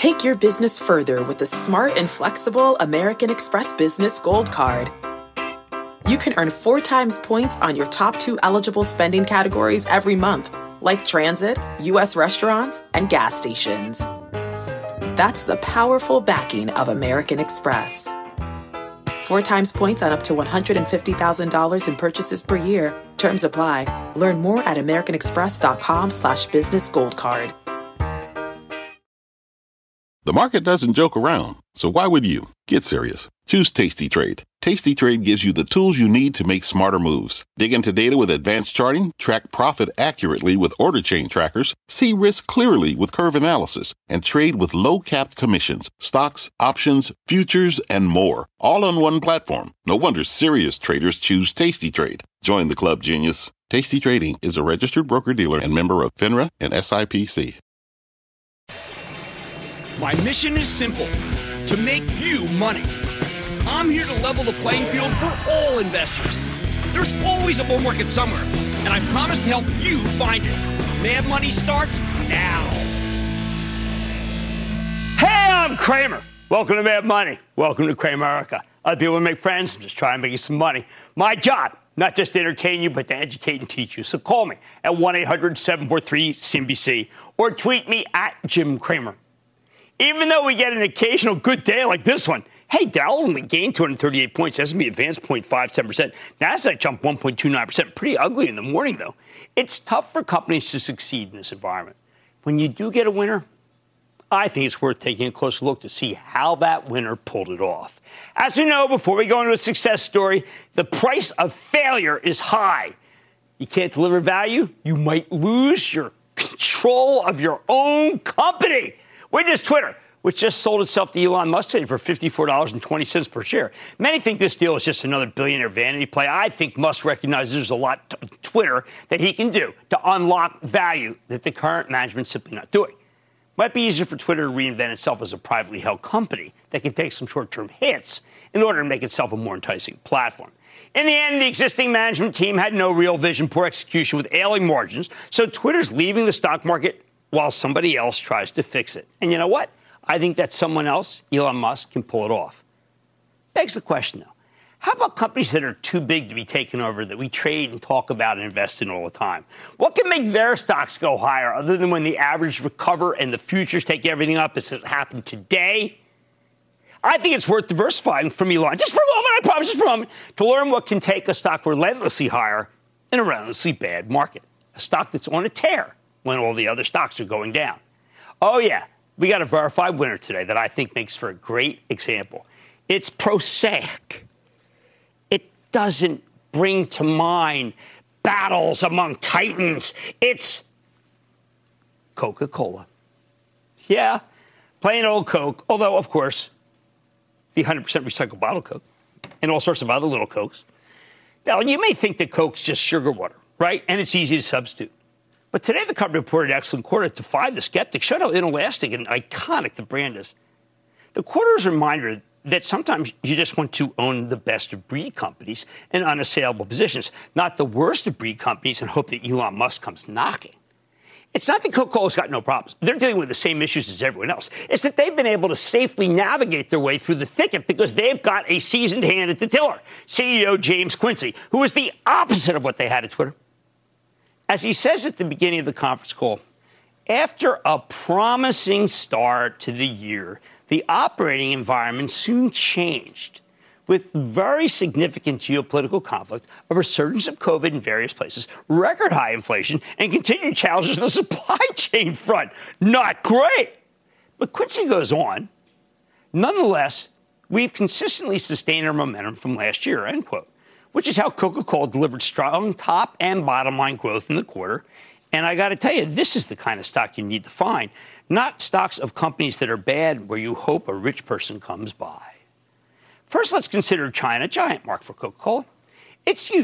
Take your business further with the smart and flexible American Express Business Gold Card. You can earn 4 times points on your top 2 eligible spending categories every month, like transit, U.S. restaurants, and gas stations. That's the powerful backing of American Express. 4 times points on up to $150,000 in purchases per year. Terms apply. Learn more at americanexpress.com/business gold card. The market doesn't joke around, so why would you? Get serious. Choose Tasty Trade. Tasty Trade gives you the tools you need to make smarter moves. Dig into data with advanced charting, track profit accurately with order chain trackers, see risk clearly with curve analysis, and trade with low-capped commissions, stocks, options, futures, and more. All on one platform. No wonder serious traders choose Tasty Trade. Join the club, genius. Tasty Trading is a registered broker-dealer and member of FINRA and SIPC. My mission is simple, to make you money. I'm here to level the playing field for all investors. There's always a bull market somewhere, and I promise to help you find it. Mad Money starts now. Hey, I'm Cramer. Welcome to Mad Money. Welcome to Cramerica. Other people want to make friends. I'm just trying to make you some money. My job, not just to entertain you, but to educate and teach you. So call me at 1-800-743-CNBC or tweet me at Jim Cramer. Even though we get an occasional good day like this one, hey, Dow only gained 238 points. S&P advanced 0.57%. NASDAQ jumped 1.29%. Pretty ugly in the morning, though. It's tough for companies to succeed in this environment. When you do get a winner, I think it's worth taking a closer look to see how that winner pulled it off. As we know, before we go into a success story, the price of failure is high. You can't deliver value, you might lose your control of your own company. Witness Twitter, which just sold itself to Elon Musk today for $54.20 per share. Many think this deal is just another billionaire vanity play. I think Musk recognizes there's a lot to Twitter that he can do to unlock value that the current management's simply not doing. Might be easier for Twitter to reinvent itself as a privately held company that can take some short-term hits in order to make itself a more enticing platform. In the end, the existing management team had no real vision, poor execution with ailing margins, so Twitter's leaving the stock market while somebody else tries to fix it. And you know what? I think that someone else, Elon Musk, can pull it off. Begs the question, though. How about companies that are too big to be taken over that we trade and talk about and invest in all the time? What can make their stocks go higher other than when the average recover and the futures take everything up as it happened today? I think it's worth diversifying from Elon. Just for a moment, I promise, just for a moment, to learn what can take a stock relentlessly higher in a relentlessly bad market. A stock that's on a tear when all the other stocks are going down. Oh, yeah, we got a verified winner today that I think makes for a great example. It's prosaic. It doesn't bring to mind battles among titans. It's Coca-Cola. Yeah, plain old Coke, although, of course, the 100% recycled bottle Coke and all sorts of other little Cokes. Now, you may think that Coke's just sugar water, right? And it's easy to substitute. But today, the company reported an excellent quarter that defied the skeptics, showed how inelastic and iconic the brand is. The quarter is a reminder that sometimes you just want to own the best of breed companies in unassailable positions, not the worst of breed companies and hope that Elon Musk comes knocking. It's not that Coca-Cola's got no problems. They're dealing with the same issues as everyone else. It's that they've been able to safely navigate their way through the thicket because they've got a seasoned hand at the tiller, CEO James Quincy, who is the opposite of what they had at Twitter. As he says at the beginning of the conference call, after a promising start to the year, the operating environment soon changed with very significant geopolitical conflict, a resurgence of COVID in various places, record high inflation, and continued challenges on the supply chain front. Not great. But Quincy goes on. Nonetheless, we've consistently sustained our momentum from last year, end quote. Which is how Coca-Cola delivered strong top and bottom line growth in the quarter. And I got to tell you, this is the kind of stock you need to find, not stocks of companies that are bad where you hope a rich person comes by. First, let's consider China, a giant market for Coca-Cola. It's huge.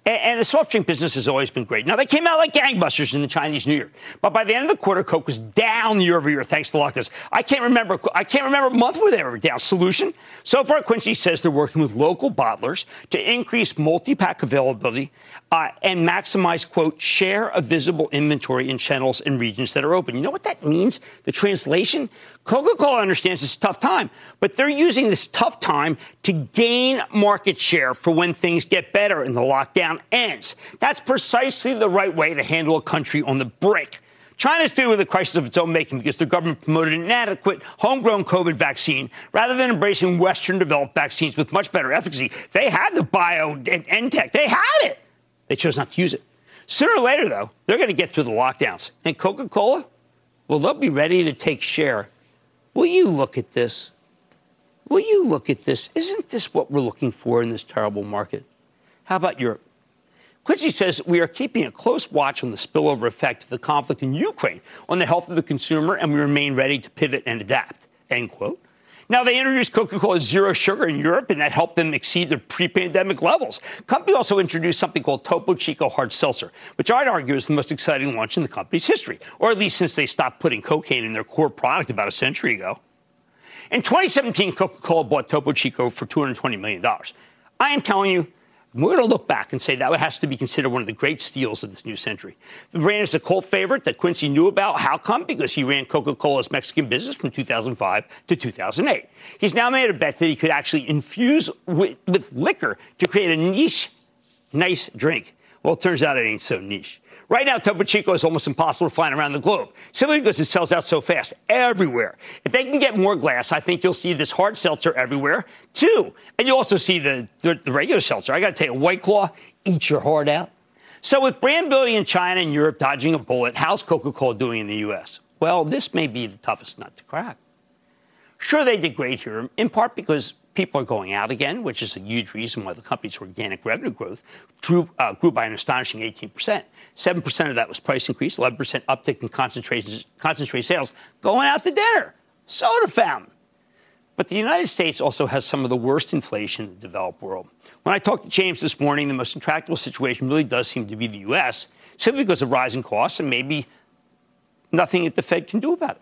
And the soft drink business has always been great. Now, they came out like gangbusters in the Chinese New Year. But by the end of the quarter, Coke was down year over year thanks to lockdowns. I can't remember a month where they were down. Solution? So far, Quincy says they're working with local bottlers to increase multi-pack availability and maximize, quote, share of visible inventory in channels and regions that are open. You know what that means? The translation? Coca-Cola understands it's a tough time, but they're using this tough time to gain market share for when things get better and the lockdown ends. That's precisely the right way to handle a country on the brink. China's dealing with a crisis of its own making because the government promoted an inadequate homegrown COVID vaccine rather than embracing Western developed vaccines with much better efficacy. They had the BioNTech. They had it. They chose not to use it. Sooner or later, though, they're going to get through the lockdowns. And Coca-Cola, well, they'll be ready to take share. Will you look at this? Will you look at this? Isn't this what we're looking for in this terrible market? How about Europe? Quincy says we are keeping a close watch on the spillover effect of the conflict in Ukraine on the health of the consumer, and we remain ready to pivot and adapt, end quote. Now, they introduced Coca-Cola Zero Sugar in Europe, and that helped them exceed their pre-pandemic levels. The company also introduced something called Topo Chico Hard Seltzer, which I'd argue is the most exciting launch in the company's history, or at least since they stopped putting cocaine in their core product about a century ago. In 2017, Coca-Cola bought Topo Chico for $220 million. I am telling you, we're going to look back and say that has to be considered one of the great steals of this new century. The brand is a cult favorite that Quincy knew about. How come? Because he ran Coca-Cola's Mexican business from 2005 to 2008. He's now made a bet that he could actually infuse with liquor to create a nice drink. Well, it turns out it ain't so niche. Right now, Topo Chico is almost impossible to find around the globe, simply because it sells out so fast everywhere. If they can get more glass, I think you'll see this hard seltzer everywhere, too. And you'll also see the regular seltzer. I got to tell you, White Claw, eat your heart out. So with brand building in China and Europe dodging a bullet, how's Coca-Cola doing in the U.S.? Well, this may be the toughest nut to crack. Sure, they did great here, in part because people are going out again, which is a huge reason why the company's organic revenue growth grew by an astonishing 18%. 7% of that was price increase, 11% uptick in concentrate sales, going out to dinner, soda fountain. But the United States also has some of the worst inflation in the developed world. When I talked to James this morning, the most intractable situation really does seem to be the U.S., simply because of rising costs and maybe nothing that the Fed can do about it.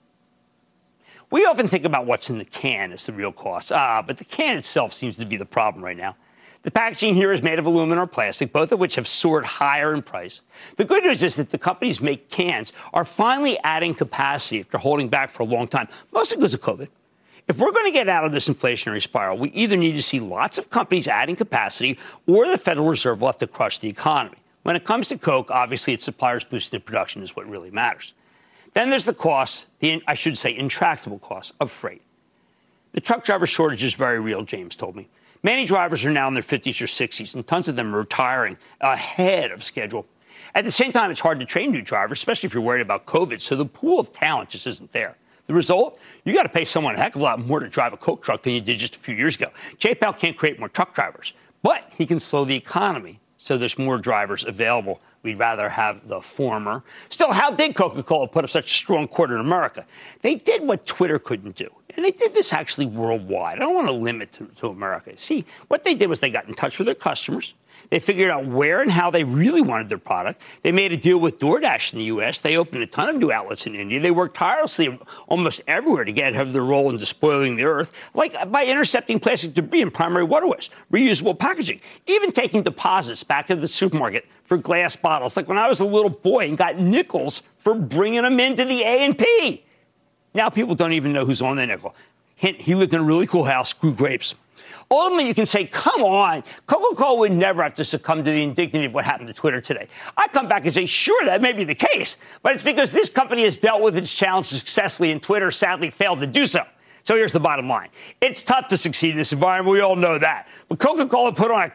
We often think about what's in the can as the real cost, but the can itself seems to be the problem right now. The packaging here is made of aluminum or plastic, both of which have soared higher in price. The good news is that the companies make cans are finally adding capacity after holding back for a long time, mostly because of COVID. If we're going to get out of this inflationary spiral, we either need to see lots of companies adding capacity or the Federal Reserve will have to crush the economy. When it comes to Coke, obviously its suppliers boosting production is what really matters. Then there's the cost, I should say intractable cost of freight. The truck driver shortage is very real, James told me. Many drivers are now in their 50s or 60s, and tons of them are retiring ahead of schedule. At the same time, it's hard to train new drivers, especially if you're worried about COVID, so the pool of talent just isn't there. The result? You got to pay someone a heck of a lot more to drive a Coke truck than you did just a few years ago. J-Pal can't create more truck drivers, but he can slow the economy so there's more drivers available. We'd rather have the former. Still, how did Coca-Cola put up such a strong quarter in America? They did what Twitter couldn't do. And they did this actually worldwide. I don't want to limit to America. See, what they did was they got in touch with their customers. They figured out where and how they really wanted their product. They made a deal with DoorDash in the U.S. They opened a ton of new outlets in India. They worked tirelessly almost everywhere to have their role in despoiling the earth, like by intercepting plastic debris in primary waterways, reusable packaging, even taking deposits back at the supermarket for glass bottles, like when I was a little boy and got nickels for bringing them into the A&P. Now people don't even know who's on the nickel. Hint, he lived in a really cool house, grew grapes. Ultimately, you can say, come on, Coca-Cola would never have to succumb to the indignity of what happened to Twitter today. I come back and say, sure, that may be the case, but it's because this company has dealt with its challenges successfully, and Twitter sadly failed to do so. So here's the bottom line. It's tough to succeed in this environment. We all know that. But Coca-Cola put on a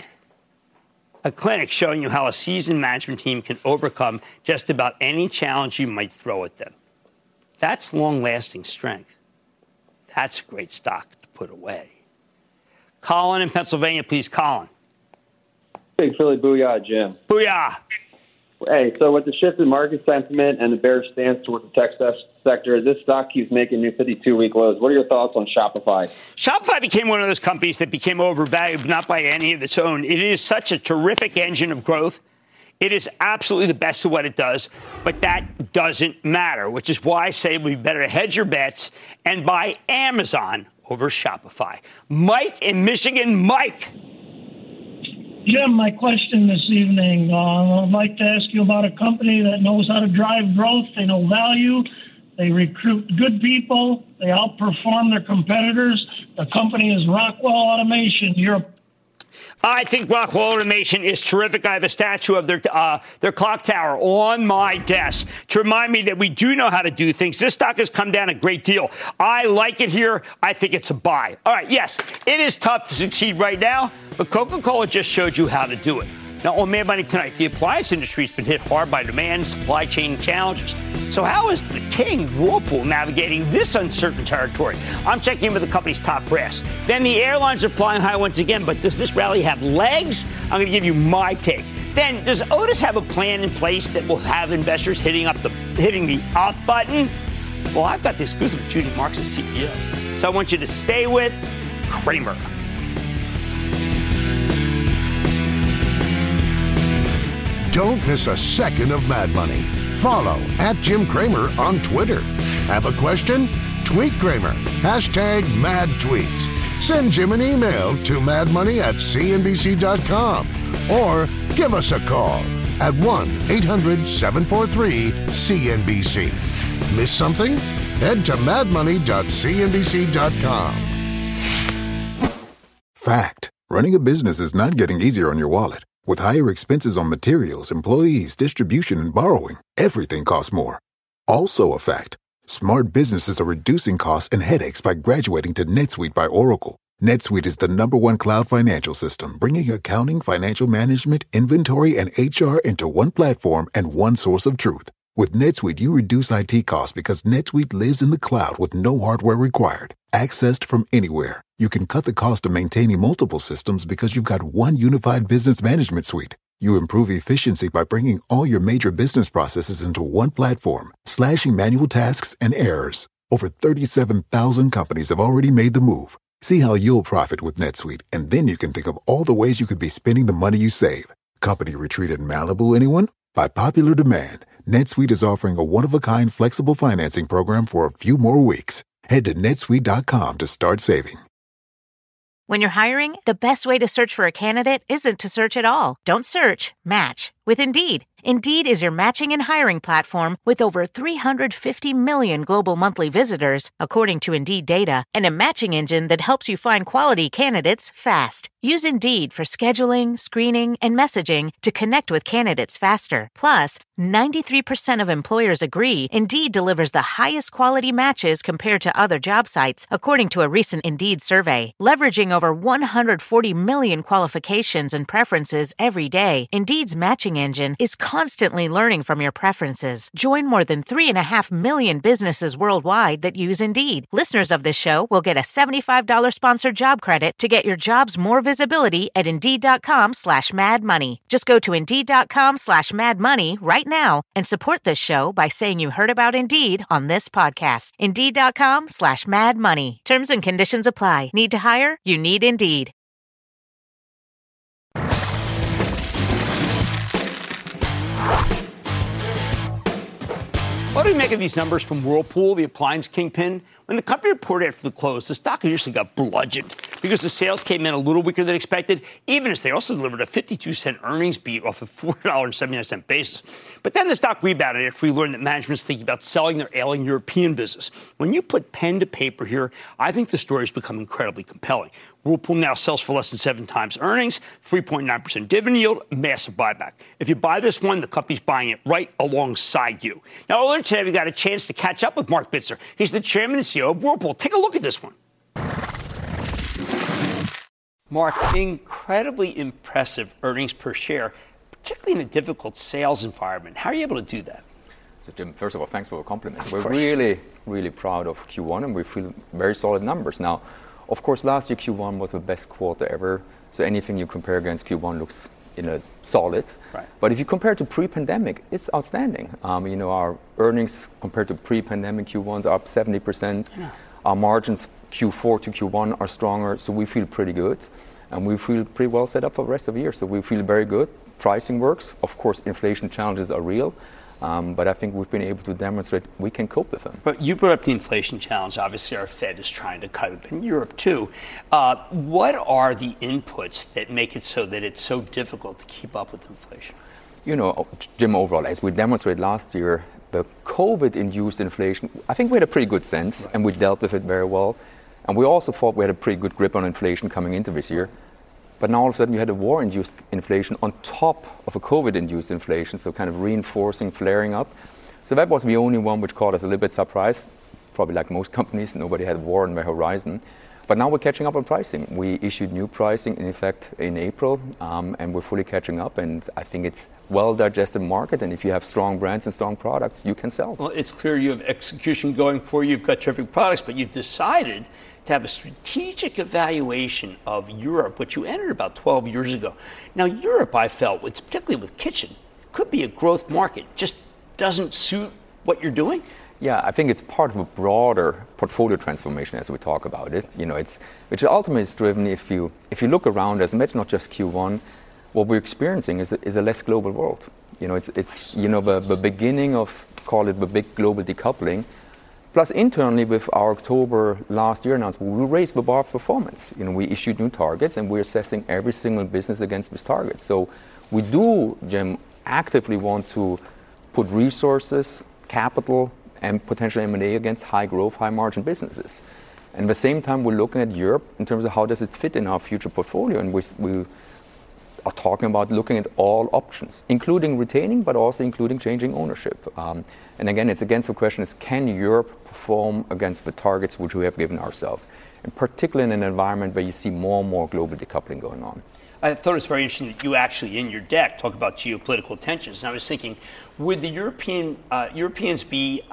clinic showing you how a seasoned management team can overcome just about any challenge you might throw at them. That's long-lasting strength. That's great stock to put away. Colin in Pennsylvania, please, Colin. Hey, Philly, booyah, Jim. Booyah. Hey, so with the shift in market sentiment and the bearish stance toward the tech sector, this stock keeps making new 52-week lows. What are your thoughts on Shopify? Shopify became one of those companies that became overvalued, not by any of its own. It is such a terrific engine of growth. It is absolutely the best of what it does, but that doesn't matter, which is why I say we better hedge your bets and buy Amazon over Shopify. Mike in Michigan. Mike. Jim, my question this evening, I'd like to ask you about a company that knows how to drive growth. They know value. They recruit good people. They outperform their competitors. The company is Rockwell Automation. I think Rockwell Automation is terrific. I have a statue of their clock tower on my desk to remind me that we do know how to do things. This stock has come down a great deal. I like it here. I think it's a buy. All right, yes, it is tough to succeed right now, but Coca-Cola just showed you how to do it. Now, on Mad Money tonight, the appliance industry has been hit hard by demand, supply chain challenges. So how is the king, Whirlpool, navigating this uncertain territory? I'm checking in with the company's top brass. Then the airlines are flying high once again, but does this rally have legs? I'm going to give you my take. Then, does Otis have a plan in place that will have investors hitting the up button? Well, I've got the exclusive with Judy Marks, the CEO. So I want you to stay with Cramer. Don't miss a second of Mad Money. Follow @Jim Cramer on Twitter. Have a question? Tweet Cramer. #MadTweets. Send Jim an email to madmoney@cnbc.com or give us a call at 1-800-743-CNBC. Miss something? Head to madmoney.cnbc.com. Fact. Running a business is not getting easier on your wallet. With higher expenses on materials, employees, distribution, and borrowing, everything costs more. Also a fact. Smart businesses are reducing costs and headaches by graduating to NetSuite by Oracle. NetSuite is the #1 cloud financial system, bringing accounting, financial management, inventory, and HR into one platform and one source of truth. With NetSuite, you reduce IT costs because NetSuite lives in the cloud with no hardware required. Accessed from anywhere, you can cut the cost of maintaining multiple systems because you've got one unified business management suite. You improve efficiency by bringing all your major business processes into one platform, slashing manual tasks and errors. Over 37,000 companies have already made the move. See how you'll profit with NetSuite, and then you can think of all the ways you could be spending the money you save. Company retreat in Malibu, anyone? By popular demand, NetSuite is offering a one-of-a-kind flexible financing program for a few more weeks. Head to netsuite.com to start saving. When you're hiring, the best way to search for a candidate isn't to search at all. Don't search, match with Indeed. Indeed is your matching and hiring platform with over 350 million global monthly visitors, according to Indeed data, and a matching engine that helps you find quality candidates fast. Use Indeed for scheduling, screening, and messaging to connect with candidates faster. Plus, 93% of employers agree Indeed delivers the highest quality matches compared to other job sites, according to a recent Indeed survey. Leveraging over 140 million qualifications and preferences every day, Indeed's matching engine is constantly learning from your preferences. Join more than 3.5 million businesses worldwide that use Indeed. Listeners of this show will get a $75 sponsored job credit to get your jobs more visibility at Indeed.com/madmoney. Just go to Indeed.com/madmoney right now and support this show by saying you heard about Indeed on this podcast. Indeed.com/madmoney. Terms and conditions apply. Need to hire? You need Indeed. What do we make of these numbers from Whirlpool, the appliance kingpin? When the company reported after the close, the stock initially got bludgeoned because the sales came in a little weaker than expected, even as they also delivered a 52-cent earnings beat off a $4.79 basis. But then the stock rebounded after we learned that management's thinking about selling their ailing European business. When you put pen to paper here, I think the story has become incredibly compelling. Whirlpool now sells for less than 7 times earnings, 3.9% dividend yield, massive buyback. If you buy this one, the company's buying it right alongside you. Now, earlier today, we got a chance to catch up with Marc Bitzer. He's the chairman and CEO of Whirlpool. Take a look at this one. Mark, incredibly impressive earnings per share, particularly in a difficult sales environment. How are you able to do that? So, Jim, first of all, thanks for the compliment. We're really, really proud of Q1, and we feel very solid numbers. Now, of course, last year Q1 was the best quarter ever, so anything you compare against Q1 looks solid. Right. But if you compare to pre-pandemic, it's outstanding. Our earnings compared to pre-pandemic Q1s are up 70%. Yeah. Our margins Q4 to Q1 are stronger, so we feel pretty good. And we feel pretty well set up for the rest of the year. So we feel very good. Pricing works. Of course, inflation challenges are real. But I think we've been able to demonstrate we can cope with them. But you brought up the inflation challenge. Obviously, our Fed is trying to cut it in Europe, too. What are the inputs that make it so that it's so difficult to keep up with inflation? Jim, overall, as we demonstrated last year, the COVID-induced inflation, I think we had a pretty good sense, and we dealt with it very well. And we also thought we had a pretty good grip on inflation coming into this year. But now all of a sudden you had a war-induced inflation on top of a COVID-induced inflation, so kind of reinforcing, flaring up. So that was the only one which caught us a little bit surprised. Probably like most companies, nobody had war on their horizon. But now we're catching up on pricing. We issued new pricing, in effect, in April, and we're fully catching up. And I think it's well-digested market. And if you have strong brands and strong products, you can sell. Well, it's clear you have execution going for you. You've got terrific products, but you've decided to have a strategic evaluation of Europe, which you entered about 12 years ago. Now, Europe, I felt, particularly with kitchen, could be a growth market. Just doesn't suit what you're doing? Yeah, I think it's part of a broader portfolio transformation as we talk about it. Which ultimately is driven, if you look around us, and that's not just Q1, what we're experiencing is a less global world. It's the beginning of, call it the big global decoupling. Plus, internally, with our October last year announcement, we raised the bar of performance. We issued new targets, and we're assessing every single business against these targets. So we do, Jim, actively want to put resources, capital, and potential M&A against high growth, high margin businesses. And at the same time, we're looking at Europe in terms of how does it fit in our future portfolio. And we are talking about looking at all options, including retaining, but also including changing ownership. And again, it's against the question is, can Europe perform against the targets which we have given ourselves? And particularly in an environment where you see more and more global decoupling going on. I thought it was very interesting that you actually, in your deck, talk about geopolitical tensions. And I was thinking, would the Europeans be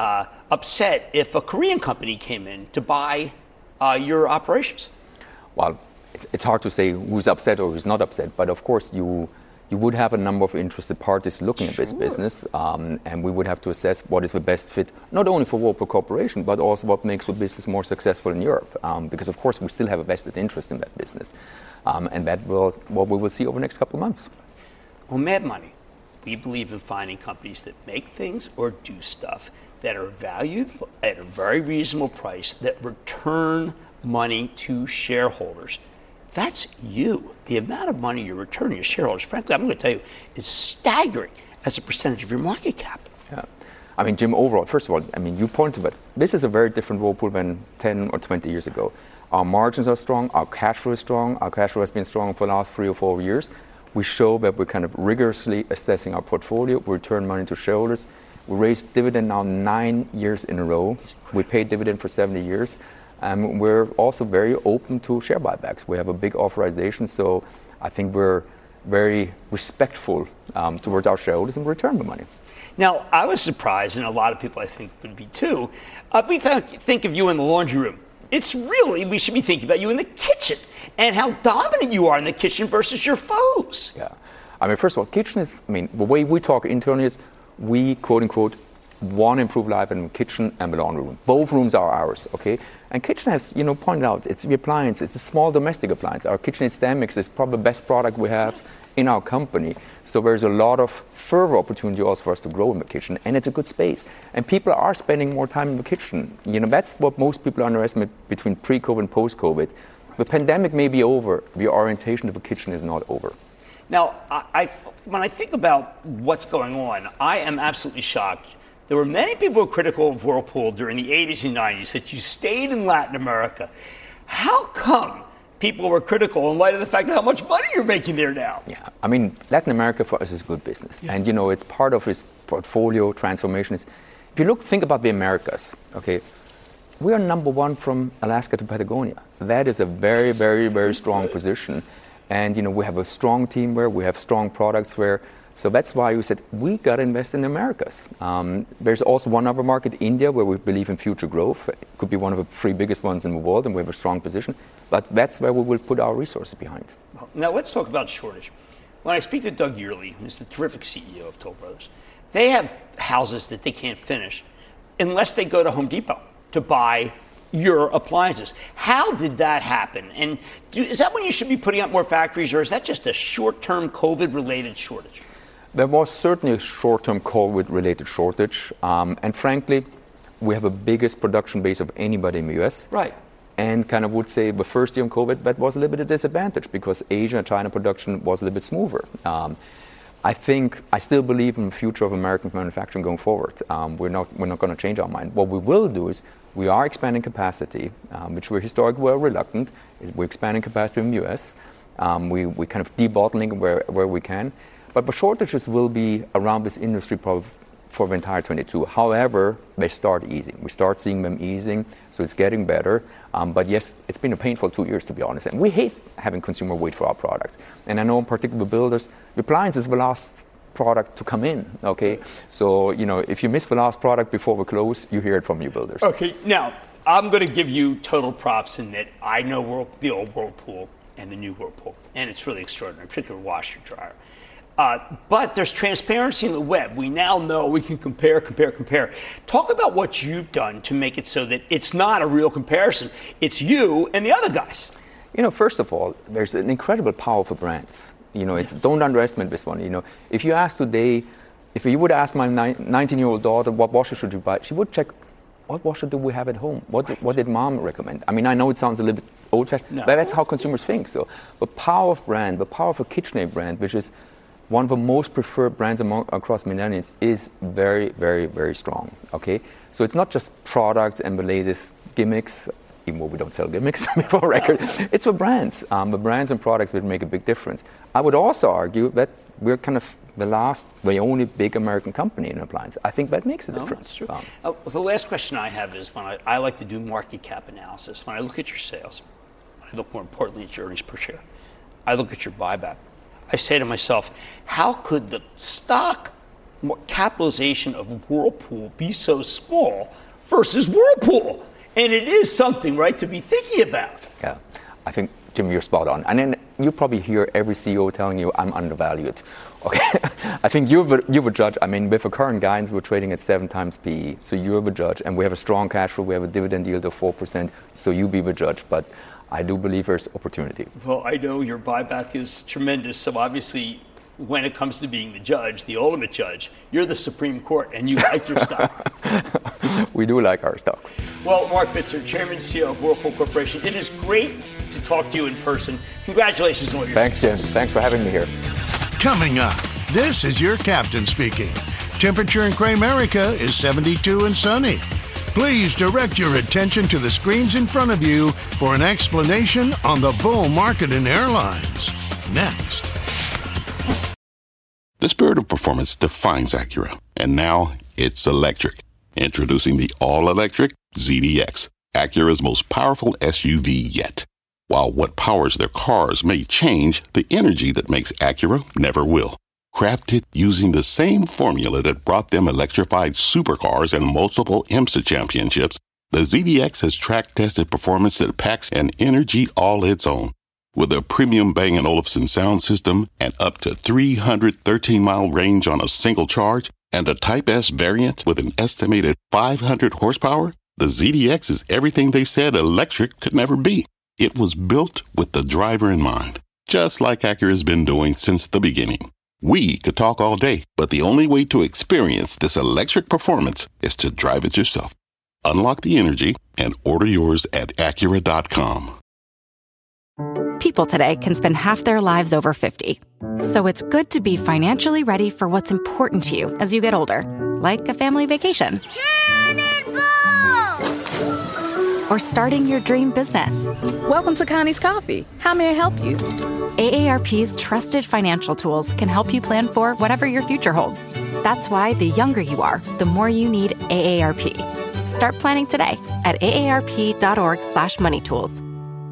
upset if a Korean company came in to buy your operations? Well, it's hard to say who's upset or who's not upset. But of course, you would have a number of interested parties looking at this business. And we would have to assess what is the best fit, not only for Whirlpool Corporation, but also what makes the business more successful in Europe. Because, of course, we still have a vested interest in that business. And that will what we will see over the next couple of months. Well, Mad Money, we believe in finding companies that make things or do stuff that are valued at a very reasonable price that return money to shareholders. That's you. The amount of money you're returning to shareholders, frankly, I'm going to tell you, is staggering as a percentage of your market cap. Yeah. I mean, Jim, overall, first of all, you pointed to it. This is a very different Whirlpool than 10 or 20 years ago. Our margins are strong. Our cash flow is strong. Our cash flow has been strong for the last 3 or 4 years. We show that we're kind of rigorously assessing our portfolio. We return money to shareholders. We raised dividend now 9 years in a row. We paid dividend for 70 years. We're also very open to share buybacks. We have a big authorization, so I think we're very respectful towards our shareholders and return the money. Now, I was surprised, and a lot of people I think would be too. We think of you in the laundry room. It's really, we should be thinking about you in the kitchen and how dominant you are in the kitchen versus your foes. Yeah. First of all, kitchen is, the way we talk internally is we, quote unquote, want to improve life in the kitchen and the laundry room. Both rooms are ours, okay? And kitchen has, pointed out, it's the appliance, it's a small domestic appliance. Our KitchenAid StandMix is probably the best product we have in our company. So there's a lot of further opportunity also for us to grow in the kitchen, and it's a good space. And people are spending more time in the kitchen. That's what most people underestimate between pre-COVID and post-COVID. The pandemic may be over, the orientation to the kitchen is not over. Now, when I think about what's going on, I am absolutely shocked. There were many people who were critical of Whirlpool during the 80s and 90s, that you stayed in Latin America. How come people were critical in light of the fact of how much money you're making there now? Yeah, Latin America for us is good business. Yeah. And, it's part of his portfolio transformation. If you think about the Americas, okay, we are number one from Alaska to Patagonia. That is a very, very, very strong position. And, we have a strong team where we have strong products where. So that's why we said we got to invest in the Americas. There's also one other market, India, where we believe in future growth. It could be one of the 3 biggest ones in the world, and we have a strong position. But that's where we will put our resources behind. Now let's talk about shortage. when I speak to Doug Yearley, who's the terrific CEO of Toll Brothers, they have houses that they can't finish unless they go to Home Depot to buy your appliances. How did that happen? And is that when you should be putting up more factories, or is that just a short-term COVID-related shortage? There was certainly a short-term COVID-related shortage. And frankly, we have the biggest production base of anybody in the U.S. Right. And kind of would say the first year of COVID, that was a little bit of a disadvantage because Asia and China production was a little bit smoother. I still believe in the future of American manufacturing going forward. We're not going to change our mind. What we will do is we are expanding capacity, which we're historically well reluctant. We're expanding capacity in the U.S. We kind of debottlenecking where we can. But the shortages will be around this industry probably for the entire 22. However, they start easing. We start seeing them easing, so it's getting better. But yes, it's been a painful 2 years, to be honest. And we hate having consumer wait for our products. And I know in particular builders, the appliance is the last product to come in, okay? So, if you miss the last product before we close, you hear it from your builders. Okay, now, I'm going to give you total props in that I know the old Whirlpool and the new Whirlpool. And it's really extraordinary, particularly washer dryer. But there's transparency in the web. We now know we can compare. Talk about what you've done to make it so that it's not a real comparison. It's you and the other guys. First of all, there's an incredible power for brands. Don't underestimate this one. If you ask today, if you would ask my 19-year-old daughter what washer should you buy, she would check what washer do we have at home? What did mom recommend? I mean, I know it sounds a little bit old-fashioned, but that's how consumers think. So the power of brand, the power of a KitchenAid brand, which is one of the most preferred brands across millennials, is very, very, very strong, okay? So it's not just products and the latest gimmicks, even though we don't sell gimmicks, for record. It's the brands. The brands and products will make a big difference. I would also argue that we're kind of the only big American company in appliance. I think that makes a difference. That's true. The last question I have is when I like to do market cap analysis. When I look at your sales, I look more importantly at your earnings per share. I look at your buyback. I say to myself, how could the stock capitalization of Whirlpool be so small versus Whirlpool? And it is something, right, to be thinking about. Yeah, I think, Jim, you're spot on. And then you probably hear every CEO telling you, I'm undervalued. Okay, I think you're the judge. I mean, with the current guidance, we're trading at 7 times PE. So you're the judge. And we have a strong cash flow. We have a dividend yield of 4%. So you be the judge. But I do believe there's opportunity. Well, I know your buyback is tremendous. So obviously, when it comes to being the judge, the ultimate judge, you're the Supreme Court and you like your stock. We do like our stock. Well, Marc Bitzer, Chairman and CEO of Whirlpool Corporation, it is great to talk to you in person. Congratulations on your Thanks, Jim. Thanks for having me here. Coming up, this is your captain speaking. Temperature in Cramerica is 72 and sunny. Please direct your attention to the screens in front of you for an explanation on the bull market in airlines. Next. The spirit of performance defines Acura, and now it's electric. Introducing the all-electric ZDX, Acura's most powerful SUV yet. While what powers their cars may change, the energy that makes Acura never will. Crafted using the same formula that brought them electrified supercars and multiple IMSA championships, the ZDX has track-tested performance that packs an energy all its own. With a premium Bang & Olufsen sound system and up to 313-mile range on a single charge, and a Type S variant with an estimated 500 horsepower, the ZDX is everything they said electric could never be. It was built with the driver in mind, just like Acura's been doing since the beginning. We could talk all day, but the only way to experience this electric performance is to drive it yourself. Unlock the energy and order yours at Acura.com. People today can spend half their lives over 50. So it's good to be financially ready for what's important to you as you get older, like a family vacation. Or starting your dream business. Welcome to Connie's Coffee. How may I help you? AARP's trusted financial tools can help you plan for whatever your future holds. That's why the younger you are, the more you need AARP. Start planning today at aarp.org/moneytools.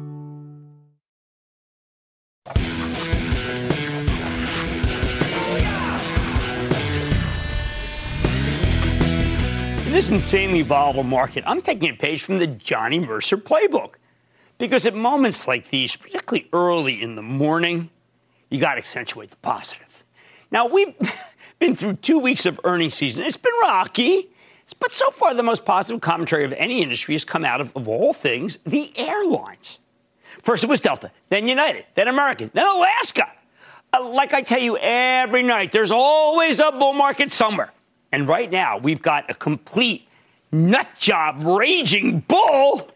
In this insanely volatile market, I'm taking a page from the Johnny Mercer playbook. Because at moments like these, particularly early in the morning, you got to accentuate the positive. Now, we've been through 2 weeks of earnings season. It's been rocky, but so far the most positive commentary of any industry has come out of all things, the airlines. First it was Delta, then United, then American, then Alaska. Like I tell you every night, there's always a bull market somewhere. And right now, we've got a complete nut job raging bull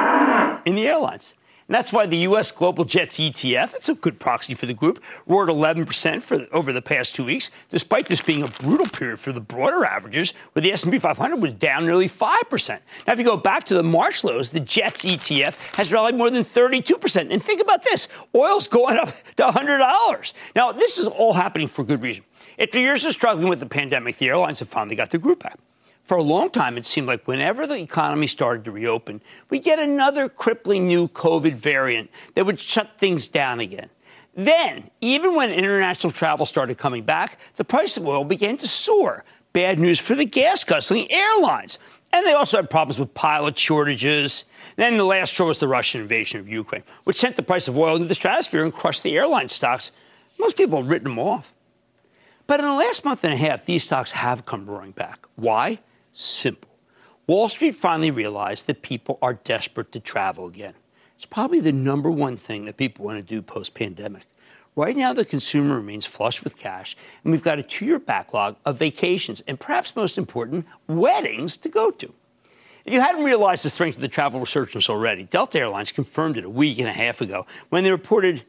in the airlines. And that's why the U.S. Global Jets ETF, it's a good proxy for the group, roared 11% over the past 2 weeks, despite this being a brutal period for the broader averages, where the S&P 500 was down nearly 5%. Now, if you go back to the March lows, the Jets ETF has rallied more than 32%. And think about this. Oil's going up to $100. Now, this is all happening for good reason. After years of struggling with the pandemic, the airlines have finally got their group back. For a long time, it seemed like whenever the economy started to reopen, we get another crippling new COVID variant that would shut things down again. Then, even when international travel started coming back, the price of oil began to soar. Bad news for the gas-guzzling airlines. And they also had problems with pilot shortages. Then the last straw was the Russian invasion of Ukraine, which sent the price of oil into the stratosphere and crushed the airline stocks. Most people have written them off. But in the last month and a half, these stocks have come roaring back. Why? Simple. Wall Street finally realized that people are desperate to travel again. It's probably the number one thing that people want to do post-pandemic. Right now, the consumer remains flush with cash, and we've got a 2-year backlog of vacations and, perhaps most important, weddings to go to. If you hadn't realized the strength of the travel resurgence already, Delta Airlines confirmed it a week and a half ago when they reported,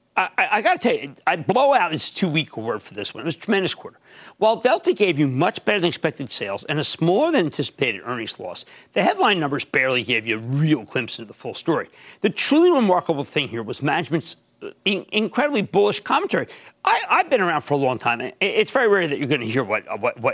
I got to tell you, I blow out its 2-week word for this one. It was a tremendous quarter. While Delta gave you much better than expected sales and a smaller than anticipated earnings loss, the headline numbers barely gave you a real glimpse into the full story. The truly remarkable thing here was management's incredibly bullish commentary. I've been around for a long time. It's very rare that you're going to hear what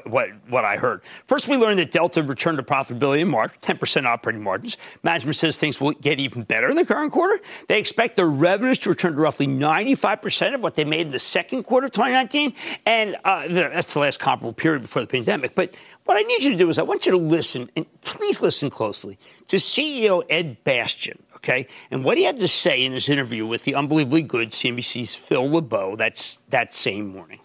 I heard. First, we learned that Delta returned to profitability in March, 10% operating margins. Management says things will get even better in the current quarter. They expect their revenues to return to roughly 95% of what they made in the second quarter of 2019. And that's the last comparable period before the pandemic. But what I need you to do is I want you to listen, and please listen closely, to CEO Ed Bastian. Okay, and what he had to say in his interview with the unbelievably good CNBC's Phil LeBeau that same morning.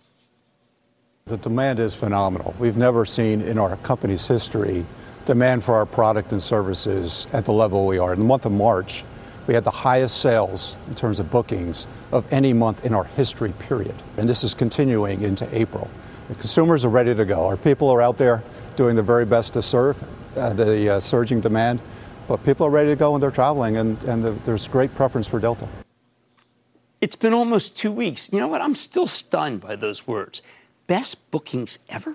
The demand is phenomenal. We've never seen in our company's history demand for our product and services at the level we are. In the month of March, we had the highest sales in terms of bookings of any month in our history, period. And this is continuing into April. The consumers are ready to go. Our people are out there doing their very best to serve the surging demand. But people are ready to go and they're traveling, and there's great preference for Delta. It's been almost 2 weeks. You know what? I'm still stunned by those words. Best bookings ever?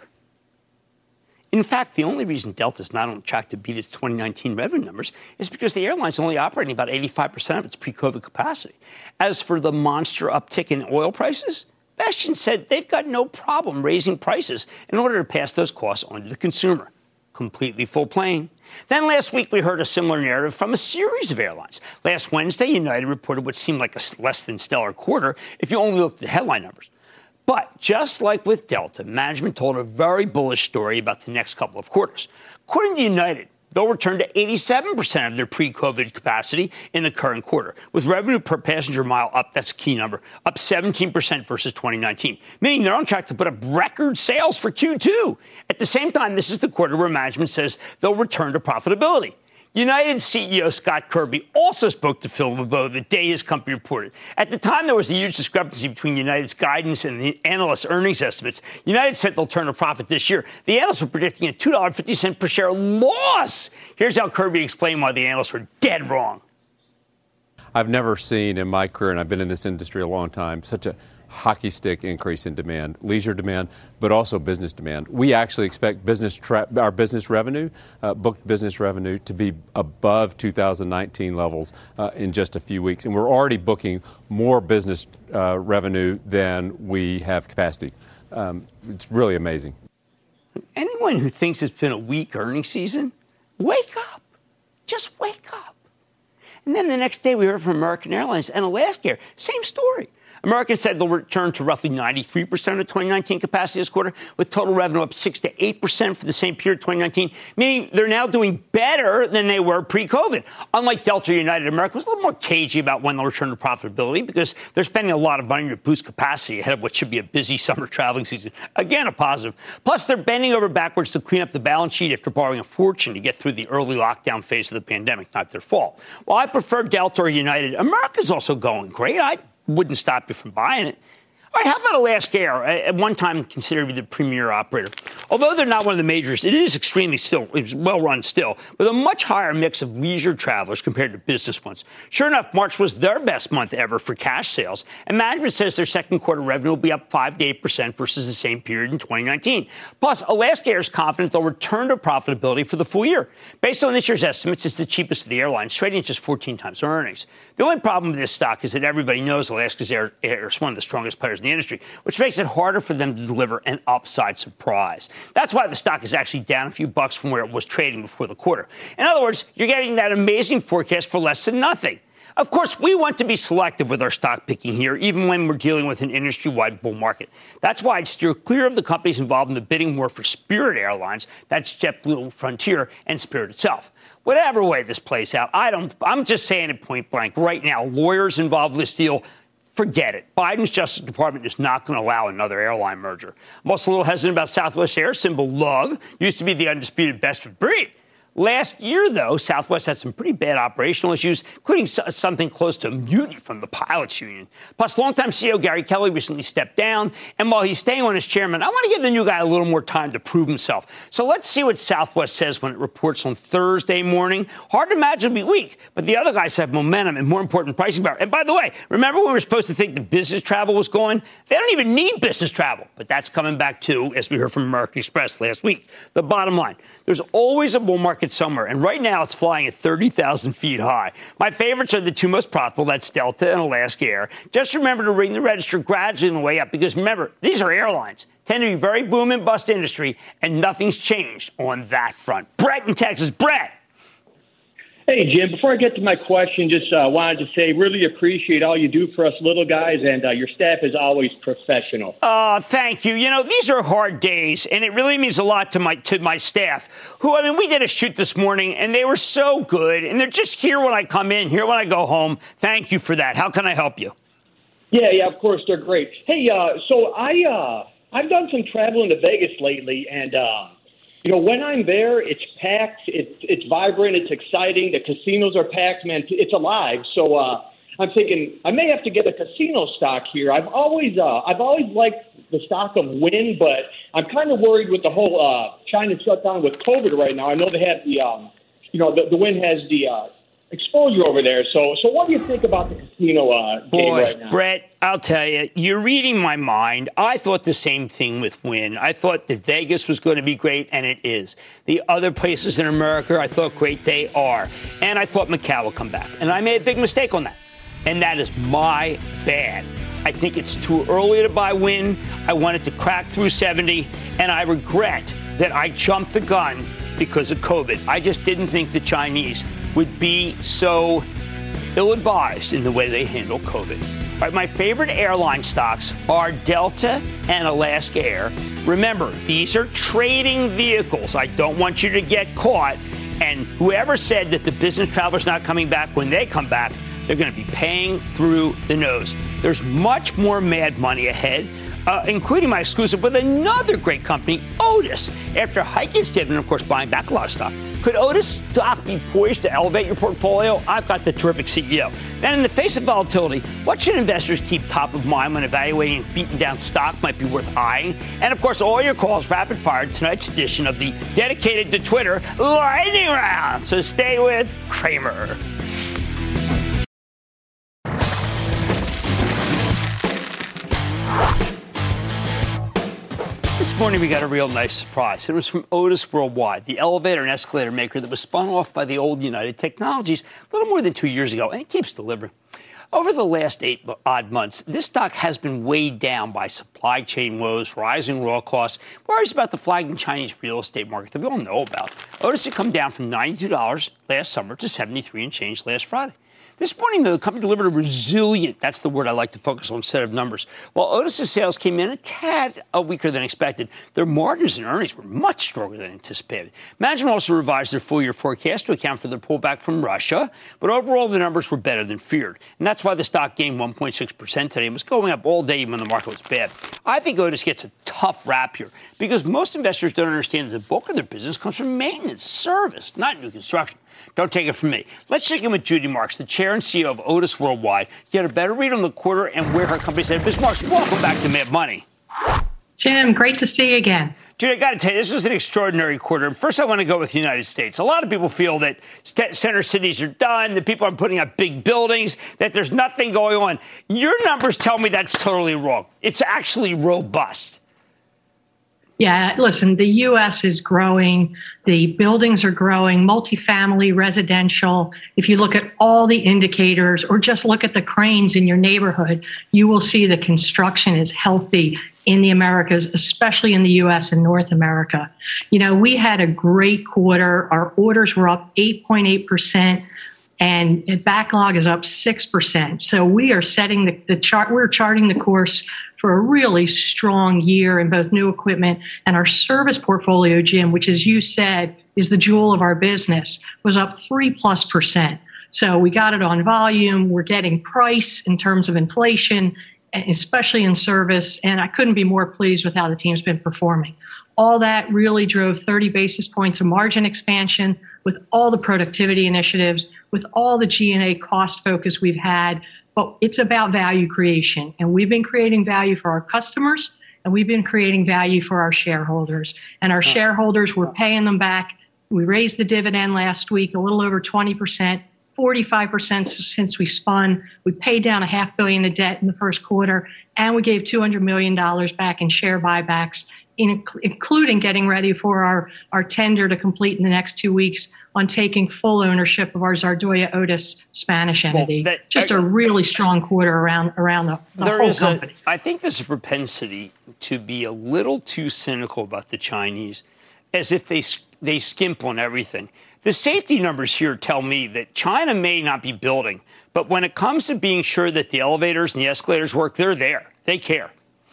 In fact, the only reason Delta's not on track to beat its 2019 revenue numbers is because the airline's only operating about 85% of its pre-COVID capacity. As for the monster uptick in oil prices, Bastian said they've got no problem raising prices in order to pass those costs on to the consumer. Completely full plane. Then last week, we heard a similar narrative from a series of airlines. Last Wednesday, United reported what seemed like a less than stellar quarter if you only looked at the headline numbers. But just like with Delta, management told a very bullish story about the next couple of quarters. According to United, they'll return to 87% of their pre-COVID capacity in the current quarter, with revenue per passenger mile up, that's a key number, up 17% versus 2019, meaning they're on track to put up record sales for Q2. At the same time, this is the quarter where management says they'll return to profitability. United CEO Scott Kirby also spoke to Phil LeBeau the day his company reported. At the time, there was a huge discrepancy between United's guidance and the analysts' earnings estimates. United said they'll turn a profit this year. The analysts were predicting a $2.50 per share loss. Here's how Kirby explained why the analysts were dead wrong. I've never seen in my career, and I've been in this industry a long time, such a hockey stick increase in demand, leisure demand, but also business demand. We actually expect our business revenue, booked business revenue, to be above 2019 levels in just a few weeks. And we're already booking more business revenue than we have capacity. It's really amazing. Anyone who thinks it's been a weak earnings season, wake up. Just wake up. And then the next day we heard from American Airlines and Alaska Air. Same story. American said they'll return to roughly 93% of 2019 capacity this quarter, with total revenue up 6 to 8% for the same period, 2019, meaning they're now doing better than they were pre-COVID. Unlike Delta or United, American was a little more cagey about when they'll return to profitability because they're spending a lot of money to boost capacity ahead of what should be a busy summer traveling season. Again, a positive. Plus, they're bending over backwards to clean up the balance sheet after borrowing a fortune to get through the early lockdown phase of the pandemic. Not their fault. While I prefer Delta or United, America's also going great. I wouldn't stop you from buying it. All right, how about Alaska Air? At one time considered to be the premier operator. Although they're not one of the majors, it is extremely it's well-run still, with a much higher mix of leisure travelers compared to business ones. Sure enough, March was their best month ever for cash sales, and management says their second quarter revenue will be up 5 to 8% versus the same period in 2019. Plus, Alaska Air is confident they'll return to profitability for the full year. Based on this year's estimates, it's the cheapest of the airlines, trading at just 14 times earnings. The only problem with this stock is that everybody knows Alaska Air is one of the strongest players in the industry, which makes it harder for them to deliver an upside surprise. That's why the stock is actually down a few bucks from where it was trading before the quarter. In other words, you're getting that amazing forecast for less than nothing. Of course, we want to be selective with our stock picking here, even when we're dealing with an industry-wide bull market. That's why I'd steer clear of the companies involved in the bidding war for Spirit Airlines, that's JetBlue, Frontier, and Spirit itself. Whatever way this plays out, I'm just saying it point blank. Right now, lawyers involved with this deal, forget it. Biden's Justice Department is not going to allow another airline merger. I'm also a little hesitant about Southwest Air, symbol LOVE, used to be the undisputed best of breed. Last year, though, Southwest had some pretty bad operational issues, including something close to mutiny from the pilots union. Plus, longtime CEO Gary Kelly recently stepped down, and while he's staying on as chairman, I want to give the new guy a little more time to prove himself. So let's see what Southwest says when it reports on Thursday morning. Hard to imagine it'll be weak, but the other guys have momentum and more important pricing power. And by the way, remember when we were supposed to think the business travel was going? They don't even need business travel, but that's coming back too, as we heard from American Express last week. The bottom line, there's always a bull market somewhere, and right now it's flying at 30,000 feet high. My favorites are the two most profitable, that's Delta and Alaska Air. Just remember to ring the register gradually on the way up, because remember, these are airlines, tend to be very boom and bust industry, and nothing's changed on that front. Brett in Texas. Brett. Hey, Jim, before I get to my question, just wanted to say really appreciate all you do for us little guys, and your staff is always professional. Thank you. You know, these are hard days, and it really means a lot to my staff, who, we did a shoot this morning, and they were so good, and they're just here when I come in, here when I go home. Thank you for that. How can I help you? Yeah, of course, they're great. Hey, so I've done some traveling to Vegas lately, and when I'm there, it's packed, it's vibrant, it's exciting. The casinos are packed, man. It's alive. So I'm thinking I may have to get a casino stock here. I've always liked the stock of Wynn, but I'm kind of worried with the whole China shutdown with COVID right now. I know they have the Wynn has the exposure over there. So what do you think about the casino game right now? Brett, I'll tell you, you're reading my mind. I thought the same thing with Wynn. I thought that Vegas was going to be great, and it is. The other places in America, I thought great, they are. And I thought Macau would come back. And I made a big mistake on that. And that is my bad. I think it's too early to buy Wynn. I wanted to crack through 70, and I regret that I jumped the gun because of COVID. I just didn't think the Chinese would be so ill-advised in the way they handle COVID. All right, my favorite airline stocks are Delta and Alaska Air. Remember, these are trading vehicles. I don't want you to get caught. And whoever said that the business traveler's not coming back, when they come back, they're going to be paying through the nose. There's much more mad money ahead, including my exclusive with another great company, Otis. After hiking its dividend, of course, buying back a lot of stock. Could Otis stock be poised to elevate your portfolio? I've got the terrific CEO. Then in the face of volatility, what should investors keep top of mind when evaluating beaten down stock might be worth eyeing? And of course, all your calls rapid fire tonight's edition of the dedicated to Twitter Lightning Round. So stay with Cramer. This morning, we got a real nice surprise. It was from Otis Worldwide, the elevator and escalator maker that was spun off by the old United Technologies a little more than 2 years ago, and it keeps delivering. Over the last 8 odd months, this stock has been weighed down by supply chain woes, rising raw costs, worries about the flagging Chinese real estate market that we all know about. Otis had come down from $92 last summer to $73 and change last Friday. This morning, though, the company delivered a resilient, that's the word I like to focus on, set of numbers. While Otis's sales came in a tad weaker than expected, their margins and earnings were much stronger than anticipated. Management also revised their full-year forecast to account for the pullback from Russia, but overall the numbers were better than feared. And that's why the stock gained 1.6% today and was going up all day even when the market was bad. I think Otis gets a tough rap here because most investors don't understand that the bulk of their business comes from maintenance, service, not new construction. Don't take it from me. Let's check in with Judy Marks, the chair and CEO of Otis Worldwide, to get a better read on the quarter and where her company's headed. Ms. Marks, welcome back to Mad Money. Jim, great to see you again. Judy, I got to tell you, this was an extraordinary quarter. And first, I want to go with the United States. A lot of people feel that center cities are done, that people are putting up big buildings, that there's nothing going on. Your numbers tell me that's totally wrong. It's actually robust. Yeah, listen, the U.S. is growing. The buildings are growing, multifamily, residential. If you look at all the indicators or just look at the cranes in your neighborhood, you will see the construction is healthy in the Americas, especially in the U.S. and North America. You know, we had a great quarter. Our orders were up 8.8%. And backlog is up 6%. So we are setting the chart. We're charting the course for a really strong year in both new equipment and our service portfolio, Jim, which, as you said, is the jewel of our business, was up 3+%. So we got it on volume. We're getting price in terms of inflation, especially in service. And I couldn't be more pleased with how the team's been performing. All that really drove 30 basis points of margin expansion with all the productivity initiatives, with all the G&A cost focus we've had. But it's about value creation. And we've been creating value for our customers, and we've been creating value for our shareholders. And our shareholders, we're paying them back. We raised the dividend last week, a little over 20%, 45% since we spun. We paid down $500 million of debt in the first quarter, and we gave $200 million back in share buybacks, including getting ready for our tender to complete in the next 2 weeks on taking full ownership of our Zardoya Otis Spanish entity. Just a really strong quarter around the whole company. I think there's a propensity to be a little too cynical about the Chinese, as if they skimp on everything. The safety numbers here tell me that China may not be building, but when it comes to being sure that the elevators and the escalators work, they're there. They care.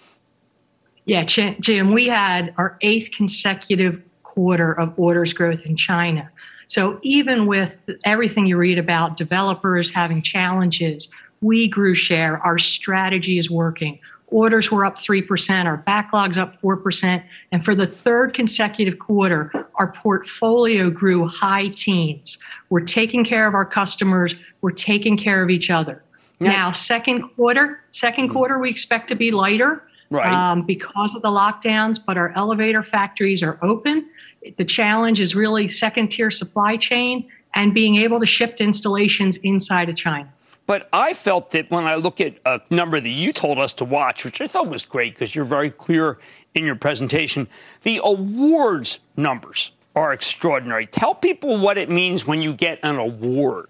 Yeah, Jim, we had our 8th consecutive quarter of orders growth in China. So even with everything you read about developers having challenges, we grew share. Our strategy is working. Orders were up 3%. Our backlog's up 4%. And for the 3rd consecutive quarter, our portfolio grew high teens. We're taking care of our customers. We're taking care of each other. Now, second quarter, we expect to be lighter. Right. Because of the lockdowns, but our elevator factories are open. The challenge is really second-tier supply chain and being able to ship to installations inside of China. But I felt that when I look at a number that you told us to watch, which I thought was great because you're very clear in your presentation, the awards numbers are extraordinary. Tell people what it means when you get an award.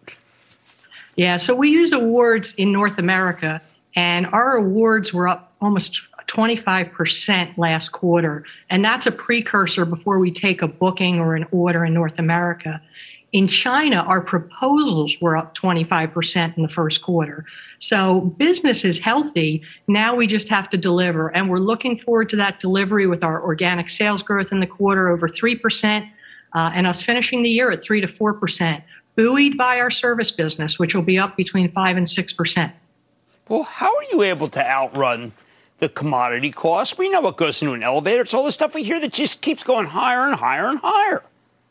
Yeah, so we use awards in North America, and our awards were up almost 25% last quarter. And that's a precursor before we take a booking or an order in North America. In China, our proposals were up 25% in the first quarter. So business is healthy. Now we just have to deliver. And we're looking forward to that delivery with our organic sales growth in the quarter over 3%, and us finishing the year at 3 to 4%, buoyed by our service business, which will be up between 5 and 6%. Well, how are you able to outrun the commodity costs? We know what goes into an elevator. It's all the stuff we hear that just keeps going higher and higher and higher.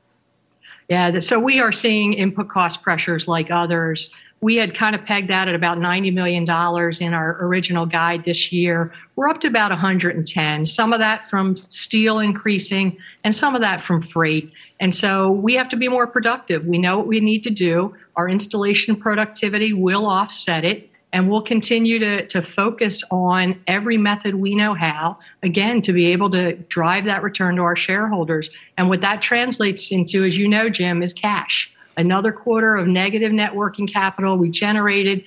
Yeah, so we are seeing input cost pressures like others. We had kind of pegged that at about $90 million in our original guide this year. We're up to about 110. Some of that from steel increasing and some of that from freight. And so we have to be more productive. We know what we need to do. Our installation productivity will offset it. And we'll continue to focus on every method we know how, again, to be able to drive that return to our shareholders. And what that translates into, as you know, Jim, is cash. Another quarter of negative net working capital. We generated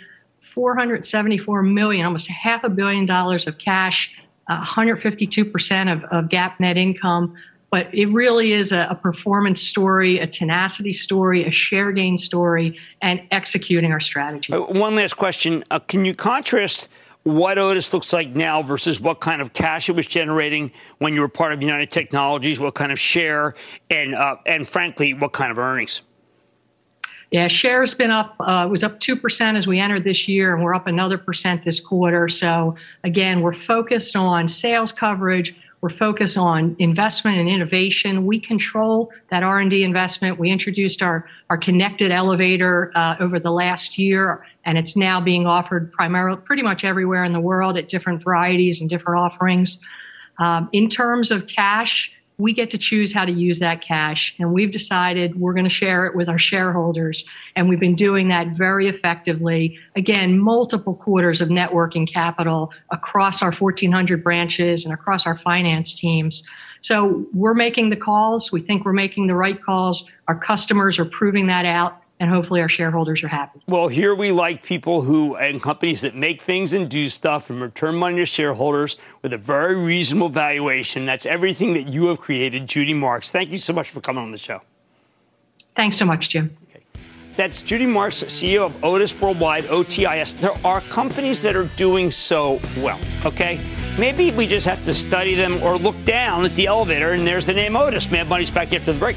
$474 million, almost $500 million of cash, 152% of GAAP net income. But it really is a performance story, a tenacity story, a share gain story, and executing our strategy. One last question. Can you contrast what Otis looks like now versus what kind of cash it was generating when you were part of United Technologies, what kind of share, and frankly, what kind of earnings? Yeah, share has been up. It was up 2% as we entered this year, and we're up another % this quarter. So again, we're focused on sales coverage. We're focused on investment and innovation. We control that R&D investment. We introduced our connected elevator over the last year, and it's now being offered primarily pretty much everywhere in the world at different varieties and different offerings. In terms of cash, we get to choose how to use that cash, and we've decided we're going to share it with our shareholders, and we've been doing that very effectively. Again, multiple quarters of net working capital across our 1,400 branches and across our finance teams. So we're making the calls. We think we're making the right calls. Our customers are proving that out, and hopefully our shareholders are happy. Well, here we like people and companies that make things and do stuff and return money to shareholders with a very reasonable valuation. That's everything that you have created, Judy Marks. Thank you so much for coming on the show. Thanks so much, Jim. Okay. That's Judy Marks, CEO of Otis Worldwide, OTIS. There are companies that are doing so well, okay? Maybe we just have to study them or look down at the elevator, and there's the name Otis. Mad Money's back after the break.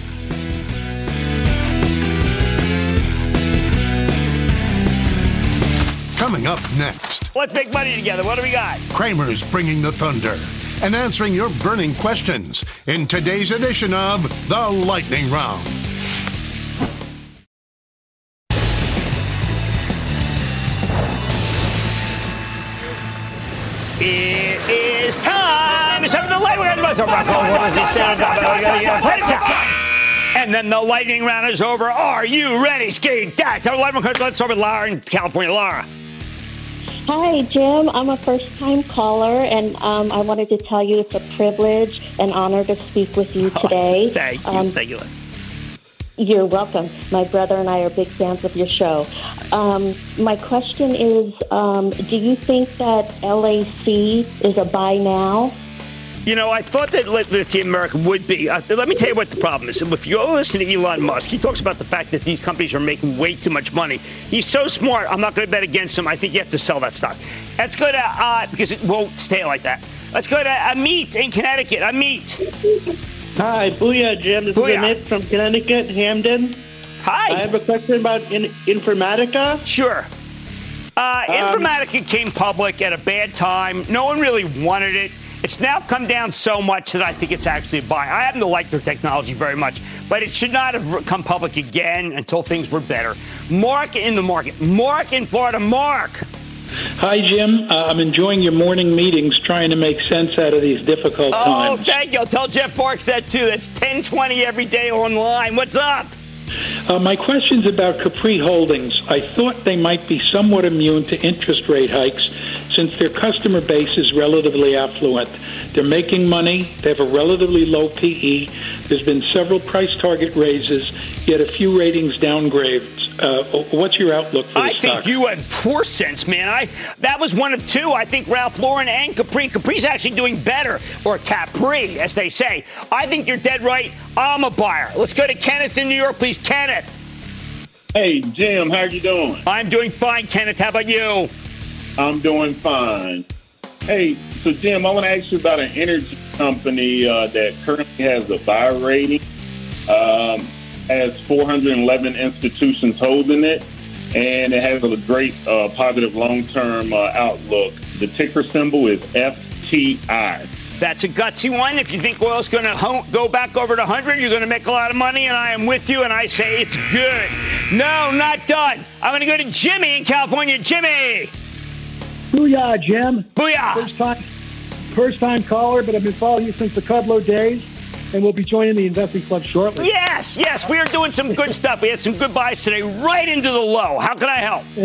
Coming up next. Let's make money together. What do we got? Cramer's bringing the thunder and answering your burning questions in today's edition of The Lightning Round. It is time. It's time for the lightning round. And then the lightning round is over. Are you ready? Skate that. Let's start with Laura in California. Laura. Hi, Jim. I'm a first-time caller, and I wanted to tell you it's a privilege and honor to speak with you today. Thank you. Thank you. You're welcome. My brother and I are big fans of your show. My question is, do you think that LAC is a buy now? You know, I thought that Lithium America would be. Let me tell you what the problem is. If you go listen to Elon Musk, he talks about the fact that these companies are making way too much money. He's so smart. I'm not going to bet against him. I think you have to sell that stock. Let's go to, because it won't stay like that. Let's go to Amit in Connecticut. Amit. Hi, booyah, Jim. This is Amit from Connecticut, Hamden. Hi. I have a question about Informatica. Sure. Informatica came public at a bad time. No one really wanted it. It's now come down so much that I think it's actually a buy. I happen to like their technology very much, but it should not have come public again until things were better. Mark in the market. Mark in Florida. Mark. Hi, Jim. I'm enjoying your morning meetings, trying to make sense out of these difficult times. Oh, thank you. I'll tell Jeff Parks that, too. That's 10:20 every day online. What's up? My question's about Capri Holdings. I thought they might be somewhat immune to interest rate hikes since their customer base is relatively affluent. They're making money. They have a relatively low PE. There's been several price target raises, yet a few ratings downgrades. What's your outlook for the stock? I think you had poor sense, man. That was one of two. I think Ralph Lauren and Capri. Capri's actually doing better, or Capri, as they say. I think you're dead right. I'm a buyer. Let's go to Kenneth in New York, please. Kenneth. Hey, Jim, how you doing? I'm doing fine, Kenneth. How about you? I'm doing fine. Hey, so Jim, I want to ask you about an energy company that currently has a buy rating. Has 411 institutions holding it, and it has a great positive long-term outlook. The ticker symbol is FTI. That's a gutsy one. If you think oil's going to go back over to 100, you're going to make a lot of money, and I am with you, and I say it's good. No, not done. I'm going to go to Jimmy in California. Jimmy! Booyah, Jim. Booyah! First time caller, but I've been following you since the Kudlow days, and we'll be joining the investing club shortly. Yes, we are doing some good stuff. We had some good buys today, right into the low. How can I help?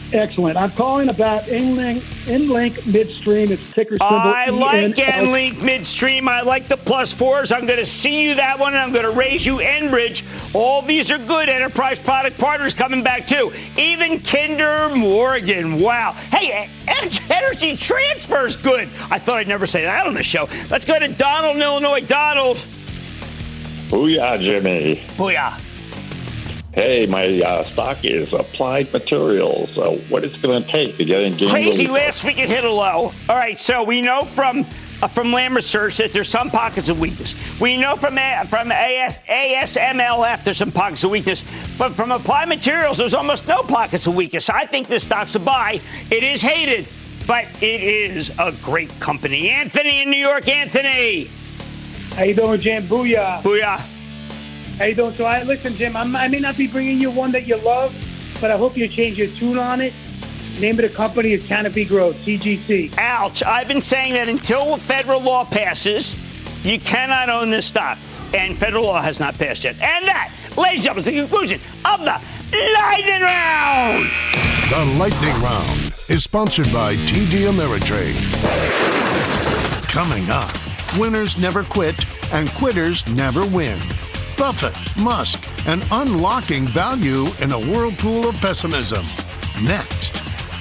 Excellent. I'm calling about Enlink Midstream. It's ticker symbol I like ENL. Enlink Midstream. I like the +4s. I'm going to see you that one, and I'm going to raise you Enbridge. All these are good enterprise product partners coming back, too. Even Kinder Morgan. Wow. Hey, Energy Transfer's good. I thought I'd never say that on the show. Let's go to Donald in Illinois. Donald. Booyah, Jimmy. Booyah. Hey, my stock is Applied Materials. What it's going to take to get in game Crazy relief? last week it hit a low. All right, so we know from Lam Research that there's some pockets of weakness. We know from ASMLF there's some pockets of weakness. But from Applied Materials, there's almost no pockets of weakness. I think this stock's a buy. It is hated, but it is a great company. Anthony in New York. Anthony. How you doing, Jim? Booyah. Booyah. How you doing? So, listen, Jim, I may not be bringing you one that you love, but I hope you change your tune on it. The name of the company is Canopy Growth, CGC. Ouch. I've been saying that until federal law passes, you cannot own this stock. And federal law has not passed yet. And that, ladies and gentlemen, is the conclusion of the Lightning Round. The Lightning Round is sponsored by TD Ameritrade. Coming up, winners never quit and quitters never win. Buffett, Musk, and unlocking value in a whirlpool of pessimism. Next.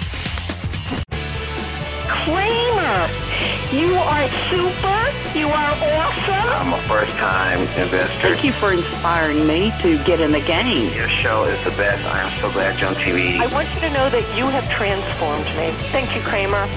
Cramer, you are super. You are awesome. I'm a first-time investor. Thank you for inspiring me to get in the game. Your show is the best. I am so glad you're on TV. I want you to know that you have transformed me. Thank you, Cramer.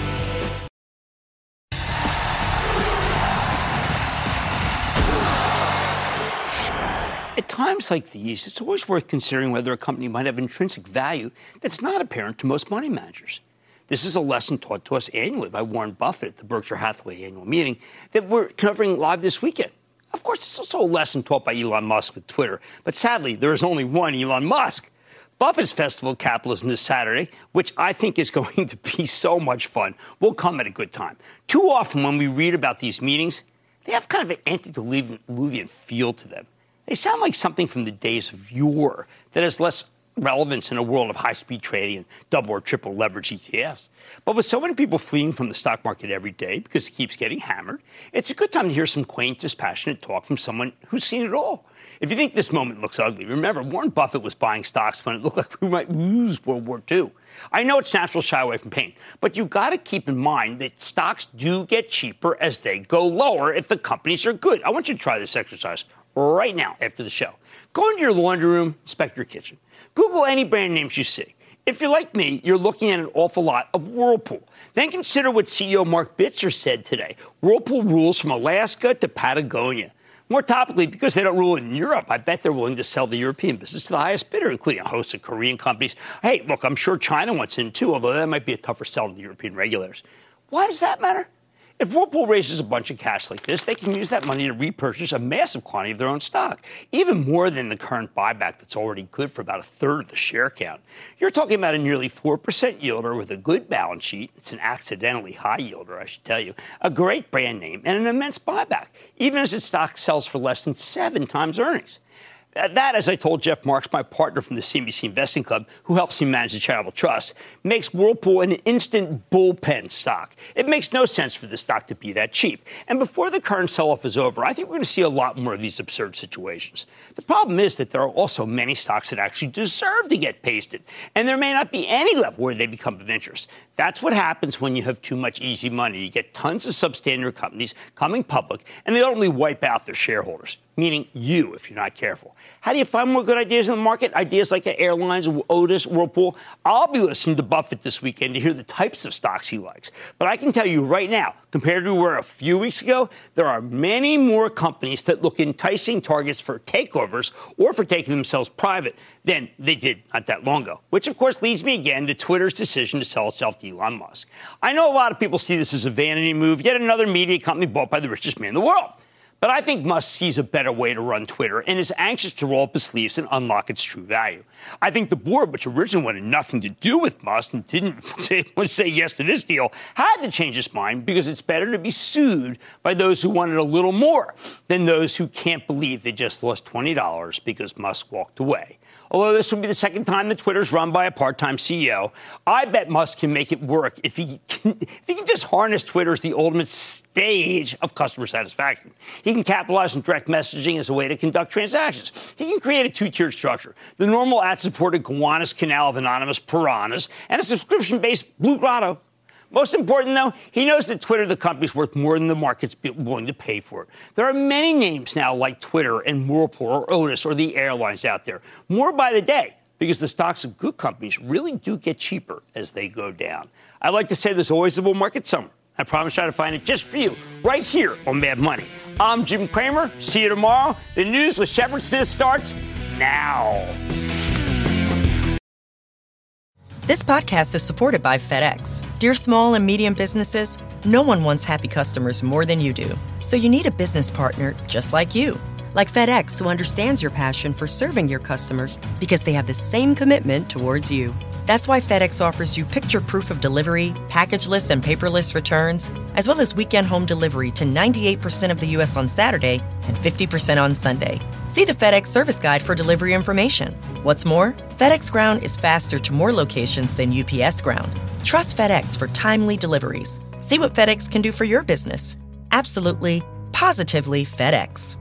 At times like these, it's always worth considering whether a company might have intrinsic value that's not apparent to most money managers. This is a lesson taught to us annually by Warren Buffett at the Berkshire Hathaway annual meeting that we're covering live this weekend. Of course, it's also a lesson taught by Elon Musk with Twitter, but sadly, there is only one Elon Musk. Buffett's Festival of Capitalism this Saturday, which I think is going to be so much fun, will come at a good time. Too often when we read about these meetings, they have kind of an antediluvian feel to them. They sound like something from the days of yore that has less relevance in a world of high-speed trading and double or triple leverage ETFs. But with so many people fleeing from the stock market every day because it keeps getting hammered, it's a good time to hear some quaint, dispassionate talk from someone who's seen it all. If you think this moment looks ugly, remember, Warren Buffett was buying stocks when it looked like we might lose World War II. I know it's natural to shy away from pain, but you've got to keep in mind that stocks do get cheaper as they go lower if the companies are good. I want you to try this exercise right now after the show. Go into your laundry room, inspect your kitchen. Google any brand names you see. If you're like me, you're looking at an awful lot of Whirlpool. Then consider what CEO Mark Bitzer said today. Whirlpool rules from Alaska to Patagonia. More topically, because they don't rule in Europe, I bet they're willing to sell the European business to the highest bidder, including a host of Korean companies. Hey, look, I'm sure China wants in too, although that might be a tougher sell to the European regulators. Why does that matter? If Whirlpool raises a bunch of cash like this, they can use that money to repurchase a massive quantity of their own stock, even more than the current buyback that's already good for about a third of the share count. You're talking about a nearly 4% yielder with a good balance sheet. It's an accidentally high yielder, I should tell you, a great brand name, and an immense buyback, even as its stock sells for less than 7 times earnings. That, as I told Jeff Marks, my partner from the CNBC Investing Club, who helps me manage the charitable trust, makes Whirlpool an instant bullpen stock. It makes no sense for the stock to be that cheap. And before the current sell-off is over, I think we're going to see a lot more of these absurd situations. The problem is that there are also many stocks that actually deserve to get pasted, and there may not be any level where they become of interest. That's what happens when you have too much easy money. You get tons of substandard companies coming public, and they ultimately wipe out their shareholders, meaning you, if you're not careful. How do you find more good ideas in the market? Ideas like the airlines, Otis, Whirlpool. I'll be listening to Buffett this weekend to hear the types of stocks he likes. But I can tell you right now, compared to where a few weeks ago, there are many more companies that look enticing targets for takeovers or for taking themselves private than they did not that long ago, which, of course, leads me again to Twitter's decision to sell itself to Elon Musk. I know a lot of people see this as a vanity move, yet another media company bought by the richest man in the world. But I think Musk sees a better way to run Twitter and is anxious to roll up his sleeves and unlock its true value. I think the board, which originally wanted nothing to do with Musk and didn't say yes to this deal, had to change its mind because it's better to be sued by those who wanted a little more than those who can't believe they just lost $20 because Musk walked away. Although this will be the second time that Twitter's run by a part-time CEO, I bet Musk can make it work if he can just harness Twitter as the ultimate stage of customer satisfaction. He can capitalize on direct messaging as a way to conduct transactions. He can create a two-tiered structure, the normal ad-supported Gowanus canal of anonymous piranhas, and a subscription-based Blue Grotto. Most important, though, he knows that Twitter, the company, is worth more than the market's willing to pay for it. There are many names now like Twitter and Whirlpool or Otis or the airlines out there. More by the day, because the stocks of good companies really do get cheaper as they go down. I like to say there's always a bull market somewhere. I promise I'll find it just for you right here on Mad Money. I'm Jim Cramer. See you tomorrow. The news with Shepard Smith starts now. This podcast is supported by FedEx. Dear small and medium businesses, no one wants happy customers more than you do. So you need a business partner just like you. Like FedEx, who understands your passion for serving your customers because they have the same commitment towards you. That's why FedEx offers you picture proof of delivery, packageless and paperless returns, as well as weekend home delivery to 98% of the U.S. on Saturday and 50% on Sunday. See the FedEx service guide for delivery information. What's more, FedEx Ground is faster to more locations than UPS Ground. Trust FedEx for timely deliveries. See what FedEx can do for your business. Absolutely, positively FedEx.